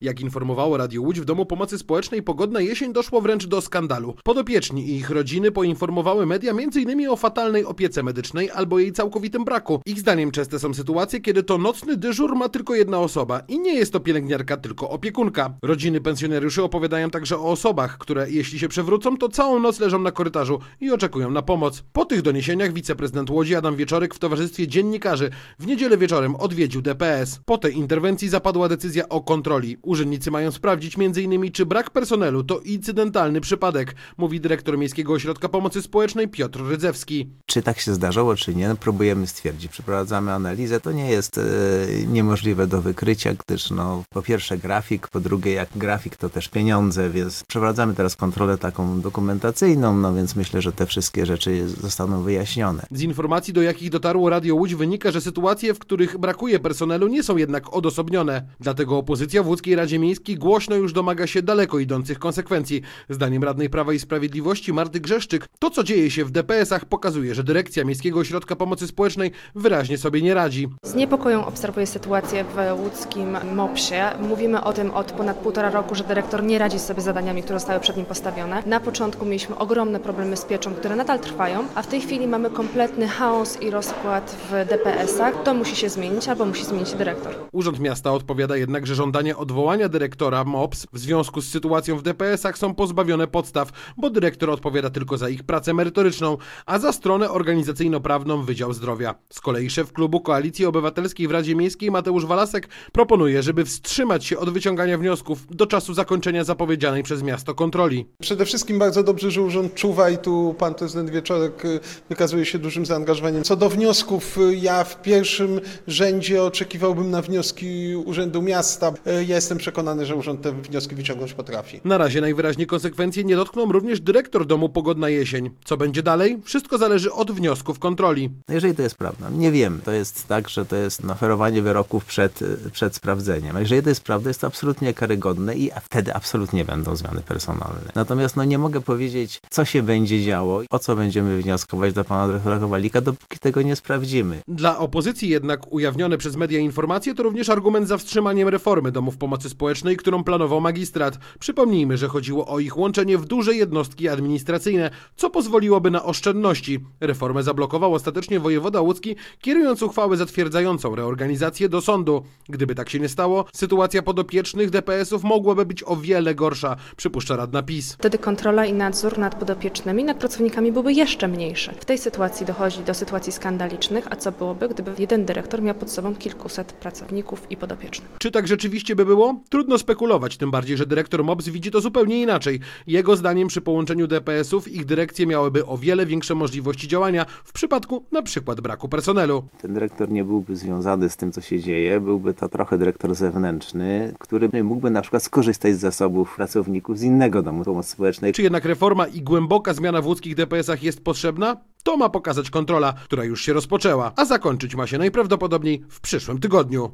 Jak informowało Radio Łódź, w Domu Pomocy Społecznej Pogodna Jesień doszło wręcz do skandalu. Podopieczni i ich rodziny poinformowały media m.in. o fatalnej opiece medycznej albo jej całkowitym braku. Ich zdaniem częste są sytuacje, kiedy to nocny dyżur ma tylko jedna osoba i nie jest to pielęgniarka, tylko opiekunka. Rodziny pensjonariuszy opowiadają także o osobach, które jeśli się przewrócą, to całą noc leżą na korytarzu i oczekują na pomoc. Po tych doniesieniach wiceprezydent Łodzi Adam Wieczorek w towarzystwie dziennikarzy w niedzielę wieczorem odwiedził DPS. Po tej interwencji zapadła decyzja o kontroli. Urzędnicy mają sprawdzić m.in. czy brak personelu to incydentalny przypadek, mówi dyrektor Miejskiego Ośrodka Pomocy Społecznej Piotr Rydzewski. Czy tak się zdarzało, czy nie, próbujemy stwierdzić. Przeprowadzamy analizę. To nie jest niemożliwe do wykrycia, gdyż po pierwsze grafik, po drugie jak grafik to też pieniądze, więc przeprowadzamy teraz kontrolę taką dokumentacyjną, więc myślę, że te wszystkie rzeczy zostaną wyjaśnione. Z informacji, do jakich dotarło Radio Łódź, wynika, że sytuacje, w których brakuje personelu, nie są jednak odosobnione. Dlatego opozycja w Łódzkiej Radzie Miejskiej głośno już domaga się daleko idących konsekwencji. Zdaniem radnej Prawa i Sprawiedliwości Marty Grzeszczyk, to co dzieje się w DPS-ach pokazuje, że dyrekcja Miejskiego Ośrodka Pomocy Społecznej wyraźnie sobie nie radzi. Z niepokojem obserwuję sytuację w łódzkim MOPS-ie. Mówimy o tym od ponad 1,5 roku, że dyrektor nie radzi sobie z zadaniami, które zostały przed nim postawione. Na początku mieliśmy ogromne problemy z pieczą, które nadal trwają, a w tej chwili mamy kompletny chaos i rozkład w DPS-ach. To musi się zmienić albo musi zmienić dyrektor. Urząd Miasta odpowiada jednak, że żądania odwołania dyrektora MOPS w związku z sytuacją w DPS-ach są pozbawione podstaw, bo dyrektor odpowiada tylko za ich pracę merytoryczną, a za stronę organizacyjno-prawną Wydział Zdrowia. Z kolei szef klubu Koalicji Obywatelskiej w Radzie Miejskiej Mateusz Walasek proponuje, żeby wstrzymać się od wyciągania wniosków do czasu zakończenia zapowiedzianej przez miasto kontroli. Przede wszystkim bardzo dobrze, że urząd czuwa i tu pan prezydent Wieczorek wykazuje się dużym zaangażowaniem. Co do wniosków, ja w pierwszym rzędzie oczekiwałbym na wnioski Urzędu Miasta. Ja jestem przekonany, że urząd te wnioski wyciągnąć potrafi. Na razie najwyraźniej konsekwencje nie dotkną również dyrektor Domu Pogodna Jesień. Co będzie dalej? Wszystko zależy od wniosków kontroli. Jeżeli to jest prawda, nie wiem. To jest tak, że to jest oferowanie wyroków przed sprawdzeniem. A jeżeli to jest prawda, jest to absolutnie karygodne i wtedy absolutnie będą zmiany personalne. Natomiast nie mogę powiedzieć, co się będzie działo, o co będziemy wnioskować do pana dyrektora Kowalika, dopóki tego nie sprawdzimy. Dla opozycji jednak ujawnione przez media informacje to również argument za wstrzymaniem reformy domów pomocy społecznej, którą planował magistrat. Przypomnijmy, że chodziło o ich łączenie w duże jednostki administracyjne, co pozwoliłoby na oszczędności. Reformę zablokował ostatecznie wojewoda łódzki, kierując uchwałę zatwierdzającą reorganizację do sądu. Gdyby tak się nie stało, sytuacja podopiecznych DPS-ów mogłaby być o wiele gorsza, przypuszcza radna PiS. Wtedy kontrola i nadzór nad podopiecznymi, nad pracownikami byłby jeszcze mniejszy. W tej sytuacji dochodzi do sytuacji skandalicznych, a co byłoby, gdyby jeden dyrektor miał pod sobą kilkuset pracowników i podopiecznych. Czy tak rzeczywiście by było? Trudno spekulować, tym bardziej, że dyrektor MOPS widzi to zupełnie inaczej. Jego zdaniem przy połączeniu DPS-ów ich dyrekcje miałyby o wiele większe możliwości działania w przypadku na przykład braku personelu. Ten dyrektor nie byłby związany z tym, co się dzieje, byłby to trochę dyrektor zewnętrzny, który mógłby na przykład skorzystać z zasobów pracowników z innego domu pomocy społecznej. Czy jednak reforma i głęboka zmiana w łódzkich DPS-ach jest potrzebna? To ma pokazać kontrola, która już się rozpoczęła, a zakończyć ma się najprawdopodobniej w przyszłym tygodniu.